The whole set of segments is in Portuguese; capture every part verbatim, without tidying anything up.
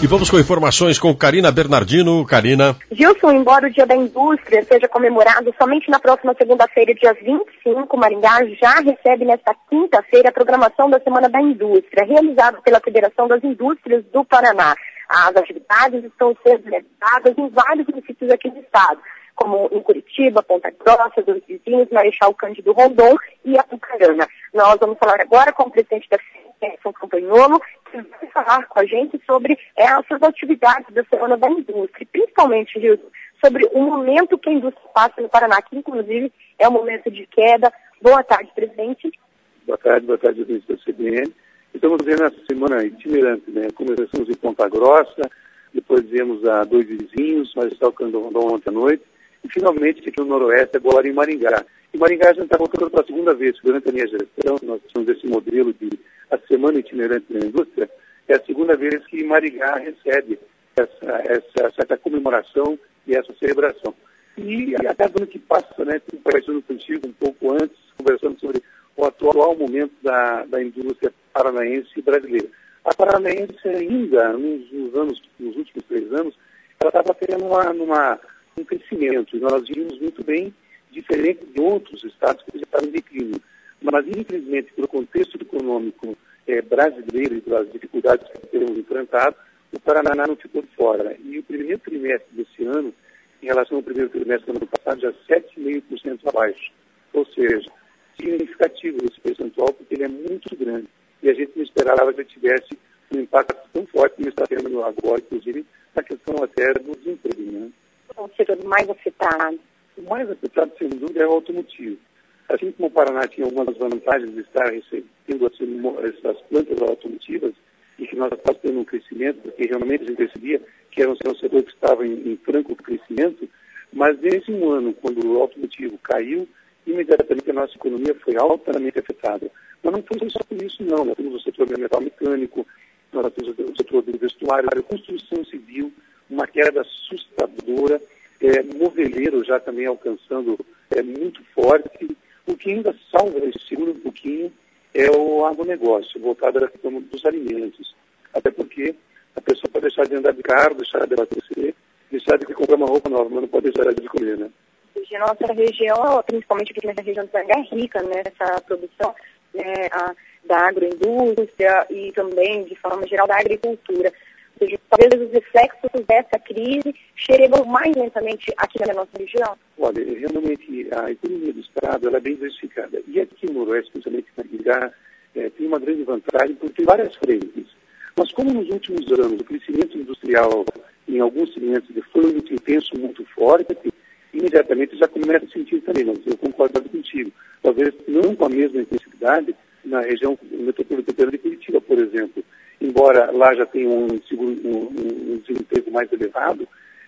E vamos com informações com Karina Bernardino. Karina. Gilson, embora o Dia da Indústria seja comemorado somente na próxima segunda-feira, dia vinte e cinco, Maringá já recebe nesta quinta-feira a programação da Semana da Indústria, realizada pela Federação das Indústrias do Paraná. As atividades estão sendo realizadas em vários municípios aqui do estado, como em Curitiba, Ponta Grossa, Dois Vizinhos, Marechal Cândido Rondon e Apucarana. Nós vamos falar agora com o presidente da Federação Campagnolo, que vai falar com a gente sobre essas atividades da Semana da Indústria, principalmente, Gilson, sobre o momento que a indústria passa no Paraná, que inclusive é um momento de queda. Boa tarde, presidente. Boa tarde, boa tarde, presidente da C B N. Estamos vendo essa semana itinerante, né? Começamos em Ponta Grossa, depois viemos a Dois Vizinhos, Marechal Cândido Rondon ontem à noite, e finalmente aqui no Noroeste, agora em Maringá. E Maringá a gente está voltando pela segunda vez, durante a minha gestão, nós temos esse modelo de a Semana Itinerante da Indústria, é a segunda vez que Maringá recebe essa, essa, essa comemoração e essa celebração. E a cada ano que passa, né, conversando contigo um pouco antes, conversando sobre o atual momento da, da indústria paranaense e brasileira. A paranaense ainda, nos, nos, anos, nos últimos três anos, ela estava tendo uma, numa, um crescimento, e nós vimos muito bem, diferente de outros estados que já estavam em declínio. Mas, infelizmente, pelo contexto econômico é, brasileiro e pelas dificuldades que temos enfrentado, o Paraná não ficou de fora. E o primeiro trimestre desse ano, em relação ao primeiro trimestre do ano passado, já sete vírgula cinco por cento abaixo. Ou seja, significativo esse percentual, porque ele é muito grande. E a gente não esperava que ele tivesse um impacto tão forte como está tendo agora, inclusive, na questão até do desemprego. Né? O setor mais afetado? O mais afetado, sem dúvida, é o automotivo. Assim como o Paraná tinha algumas vantagens de estar recebendo essas plantas automotivas, e que nós estávamos tendo um crescimento, porque realmente a gente percebia que era um setor que estava em, em franco crescimento, mas nesse um ano, quando o automotivo caiu, imediatamente a nossa economia foi altamente afetada. Mas não foi só por isso, não. Nós temos o setor do metal mecânico, nós temos o setor do vestuário, a construção civil, uma queda assustadora, é, moveleiro já também alcançando é, muito forte. O que ainda salva, segura um pouquinho, é o agronegócio, voltado à questão dos alimentos. Até porque a pessoa pode deixar de andar de carro, deixar de abastecer, deixar de comprar uma roupa nova, mas não pode deixar de comer, né? A nossa região, principalmente aqui nessa região do Maringá, é rica nessa produção né, a, da agroindústria e também, de forma geral, da agricultura. Ou seja, talvez os reflexos dessa crise chegam mais lentamente aqui na nossa região? Olha, realmente a economia do Estado ela é bem diversificada. E aqui no Noroeste, principalmente na Maringá, é, tem uma grande vantagem porque tem várias frentes. Mas como nos últimos anos o crescimento industrial em alguns segmentos foi muito intenso, muito forte, imediatamente já começa a sentir também, mas eu concordo contigo. Talvez não com a mesma intensidade na região metropolitana de Curitiba, por exemplo. Embora lá já tenha um, um, um desemprego mais elevado,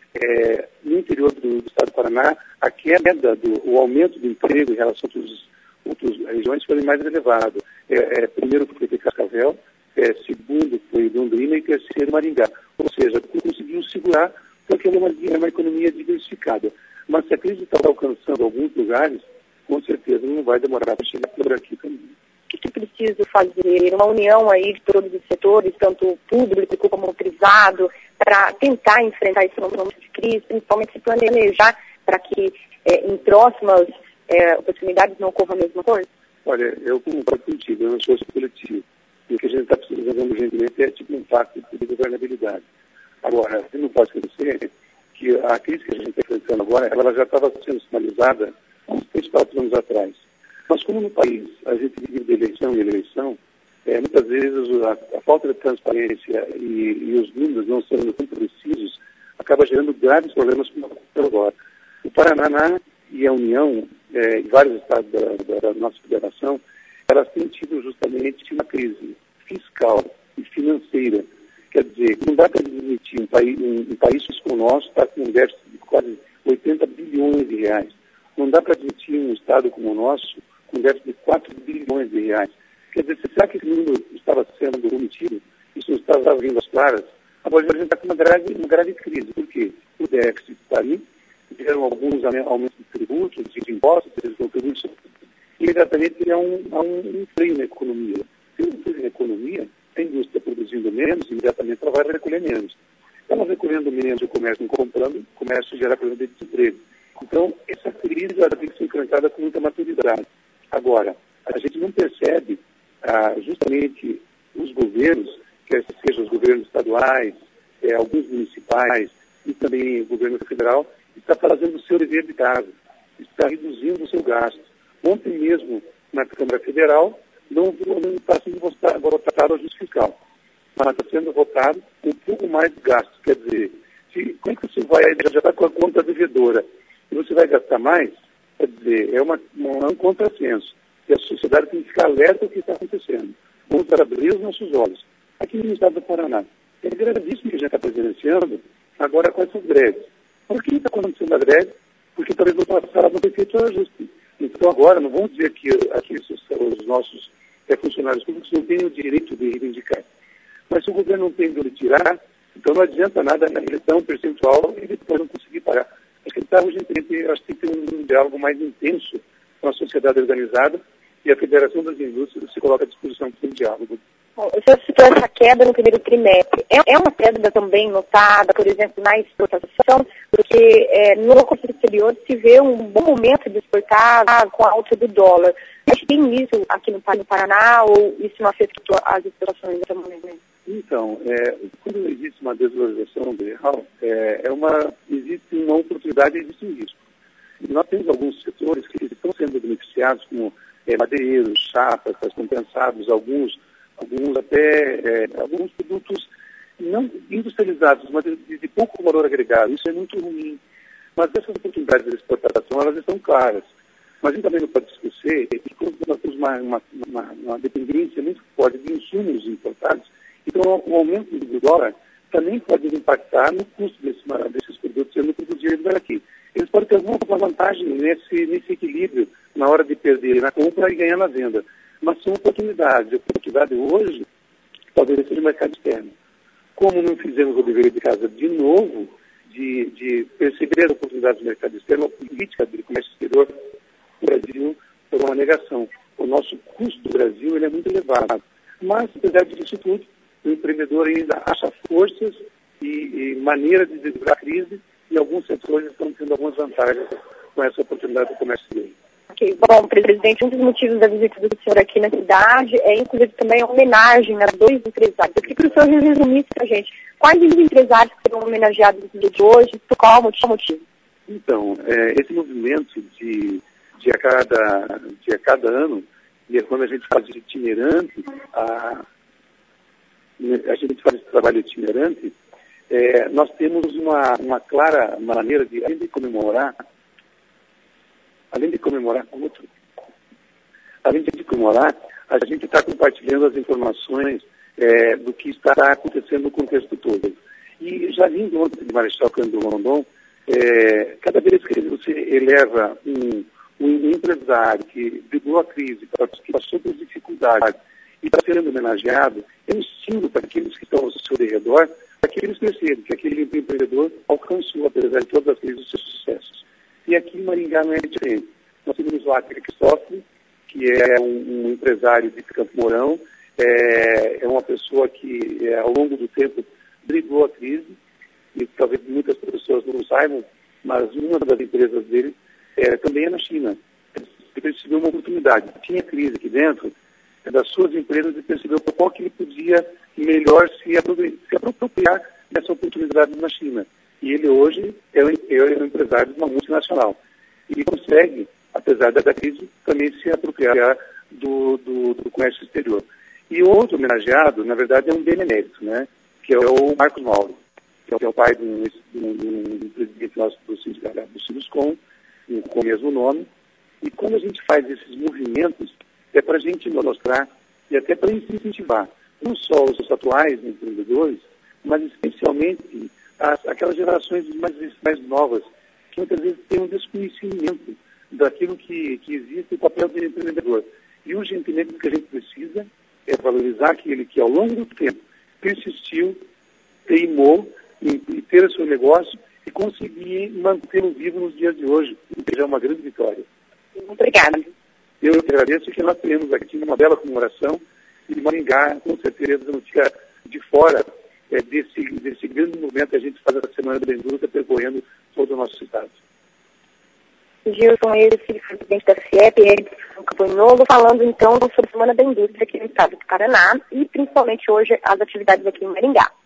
é, no interior do, do estado do Paraná, a queda, do, o aumento do emprego em relação a outras, outras regiões foi mais elevado. É, é, primeiro foi Cascavel, é, segundo foi Londrina e terceiro Maringá. Ou seja, conseguiu segurar porque é uma, é uma economia diversificada. Mas se a crise está alcançando alguns lugares, com certeza não vai demorar para chegar por aqui também. O que é preciso fazer? Uma união aí de todos os setores, tanto público como privado, para tentar enfrentar esse momento de crise, principalmente se planejar para que é, em próximas é, oportunidades não ocorra a mesma coisa? Olha, eu concordo contigo, eu não sou coletivo. E o que a gente está precisando urgentemente é tipo um pacto de governabilidade. Agora, você não pode esquecer que a crise que a gente está enfrentando agora, ela já estava sendo sinalizada há uns três, quatro anos atrás. Mas como no país a gente vive de eleição em eleição, é, muitas vezes a, a falta de transparência e, e os números não sendo tão precisos acaba gerando graves problemas como agora. O Paraná e a União, é, e vários estados da, da, da nossa federação, elas têm tido justamente uma crise fiscal e financeira. Quer dizer, não dá para admitir um país, um, um país como o nosso está com um déficit de quase oitenta bilhões de reais. Não dá para admitir um estado como o nosso com um déficit de quatro bilhões de reais. Quer dizer, será que esse número estava sendo omitido? Isso não estava vindo às claras? Agora a gente está com uma grave, uma grave crise. Por quê? O déficit está ali, tiveram alguns aumentos de tributos, de impostos, de contribuições, e imediatamente há um, há um freio na economia. Se não freio na economia, a indústria produzindo menos, imediatamente ela vai recolher menos. Estamos recolhendo menos o comércio comprando, o comércio gera problema de desemprego. Então, essa crise ela tem que ser enfrentada com muita maturidade. Agora, a gente não percebe ah, justamente os governos, quer sejam os governos estaduais, eh, alguns municipais e também o governo federal, está fazendo o seu dever de casa, está reduzindo o seu gasto. Ontem mesmo, na Câmara Federal, não, não está sendo votado o ajuste fiscal, mas está sendo votado um pouco mais de gasto. Quer dizer, se, como é que você vai, já está com a conta devedora, e você vai gastar mais? Quer dizer, é, uma, uma, um contrassenso. E a sociedade tem que ficar alerta ao que está acontecendo. Vamos abrir os nossos olhos. Aqui no estado do Paraná, é gravíssimo que a gente está presenciando agora com essas greves. Por que está acontecendo a greve? Porque talvez no passado não tenha feito o ajuste. Então agora, não vamos dizer que aqui os, os nossos é, funcionários públicos não têm o direito de reivindicar. Mas se o governo não tem de tirar, então não adianta nada, ele dá um percentual e depois não conseguir pagar. Acho que está urgentemente, acho que tem que ter um, um diálogo mais intenso com a sociedade organizada e a Federação das Indústrias se coloca à disposição para um diálogo. Bom, o senhor citou essa queda no primeiro trimestre. É, é uma queda também notada, por exemplo, na exportação, porque é, no comércio exterior se vê um bom momento de exportar com a alta do dólar. Mas tem isso aqui no, no Paraná ou isso não afetou as exportações até o momento? Então, é, quando existe uma desvalorização do real, é, é uma, existe uma oportunidade e existe um risco. E nós temos alguns setores que estão sendo beneficiados, como é, madeireiros, chapas, compensados, alguns alguns até, é, alguns produtos não industrializados, mas de, de pouco valor agregado. Isso é muito ruim. Mas essas oportunidades de exportação, elas estão claras. Mas a gente também não pode esquecer que nós temos uma, uma, uma, uma dependência muito forte de insumos importados, então o aumento do dólar também pode impactar no custo desse, desses produtos sendo produzidos aqui. Eles podem ter alguma vantagem nesse, nesse equilíbrio na hora de perder na compra e ganhar na venda. Mas são oportunidades. A oportunidade hoje talvez seja o mercado externo. Como não fizemos o dever de casa de novo, de, de perceber as oportunidades do mercado externo, a política de comércio exterior do Brasil foi uma negação. O nosso custo do Brasil ele é muito elevado. Mas, apesar disso tudo, o empreendedor ainda acha forças e, e maneira de driblar a crise e alguns setores estão tendo algumas vantagens com essa oportunidade do comércio exterior. Okay. Bom, presidente, um dos motivos da visita do senhor aqui na cidade é, inclusive, também a homenagem a dois empresários. Eu queria que o senhor resumisse para a gente quais os empresários que serão homenageados no dia de hoje, por qual motivo? Então, é, esse movimento de, de, a cada, de a cada ano, e é quando a gente faz itinerante, a, a gente faz esse trabalho itinerante, é, nós temos uma, uma clara maneira de, além de comemorar, Além de comemorar outro, além de comemorar, a gente está compartilhando as informações é, do que está acontecendo no contexto todo. E já vindo ontem de Marechal Cândido Rondon, é, cada vez que você eleva um, um empresário que brigou a crise, que passou por dificuldades e está sendo homenageado, é um estímulo para aqueles que estão ao seu redor, para que eles percebam que aquele empreendedor alcançou, apesar de todas as crises, os seus sucessos. E aqui em Maringá não é diferente. Nós temos lá aquele que sofre, que é um, um empresário de Campo Mourão, é, é uma pessoa que, é, ao longo do tempo, brigou a crise, e talvez muitas pessoas não saibam, mas uma das empresas dele é, também é na China. Ele percebeu uma oportunidade. Tinha crise aqui dentro, é, das suas empresas, e percebeu qual que ele podia melhor se apropriar dessa oportunidade na China. E ele hoje é um, é um empresário de uma multinacional. E consegue, apesar da crise, também se apropriar do, do, do comércio exterior. E outro homenageado, na verdade, é um benemérito, né? Que é o Marcos Mauro, que é o pai de um, um, um presidente nosso do sindicato do Sinuscom, com o mesmo nome. E quando a gente faz esses movimentos, é para a gente mostrar e até para incentivar, não só os atuais empreendedores, mas especialmente As, aquelas gerações mais, mais novas, que muitas vezes têm um desconhecimento daquilo que, que existe, o papel do empreendedor. E urgentemente o que a gente precisa é valorizar aquele que ao longo do tempo persistiu, teimou em, em ter o seu negócio e conseguir mantê-lo vivo nos dias de hoje, o que já é uma grande vitória. Obrigada. Eu agradeço que nós temos aqui uma bela comemoração e Maringá, com certeza, não fica de fora É desse, desse grande movimento movimento que a gente faz essa Semana da Indústria percorrendo todo o nosso estado. Gilson, ele, presidente da FIEP, ele Campanholo, falando então sobre a Semana da Indústria aqui no estado do Paraná e principalmente hoje as atividades aqui em Maringá.